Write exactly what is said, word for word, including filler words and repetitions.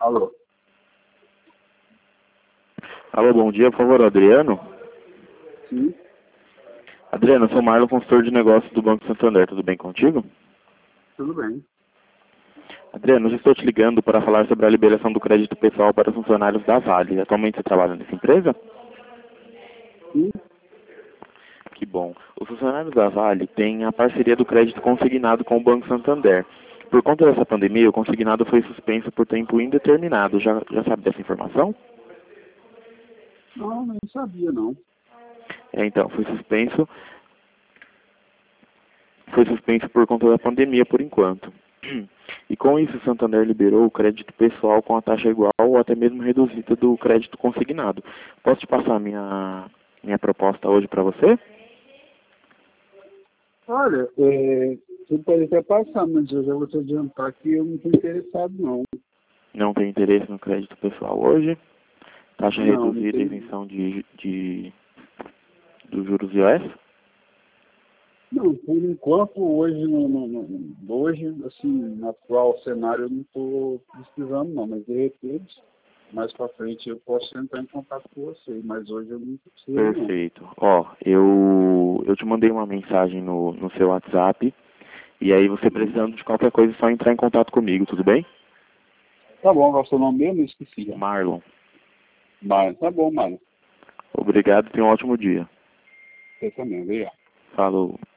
Alô? Alô, bom dia, por favor, Adriano? Sim, Adriano, eu sou o Marlon, consultor de negócios do Banco Santander, tudo bem contigo? tudo bem. Adriano, eu estou te ligando para falar sobre a liberação do crédito pessoal para funcionários da Vale. Atualmente você trabalha nessa empresa? Sim, Que bom. Os funcionários da Vale têm a parceria do crédito consignado com o Banco Santander. Por conta dessa pandemia, o consignado foi suspenso por tempo indeterminado. Já, já sabe dessa informação? não, nem sabia não. É, então, foi suspenso, foi suspenso por conta da pandemia por enquanto. E com isso, o Santander liberou o crédito pessoal com a taxa igual ou até mesmo reduzida do crédito consignado. Posso te passar minha, minha proposta hoje para você? Olha, é, você pode até passar, mas eu já vou te adiantar que eu não estou interessado não. Não tem interesse no crédito pessoal hoje? Taxa Não, não reduzida, tem. isenção de, de, dos juros I O S? Não, por enquanto, hoje, no, no, no- hoje, assim, no atual cenário, eu não estou precisando não, mas de repente, mais para frente eu posso entrar em contato com você, mas hoje eu não preciso não. Perfeito. Ó, eu, eu te mandei uma mensagem no, no seu WhatsApp, e aí você precisando de qualquer coisa é só entrar em contato comigo, tudo bem? Tá bom, qual é o seu nome mesmo? Eu esqueci já. Marlon. Mário, tá bom, Mário. Obrigado e tenha um ótimo dia. Você também, obrigado. Falou.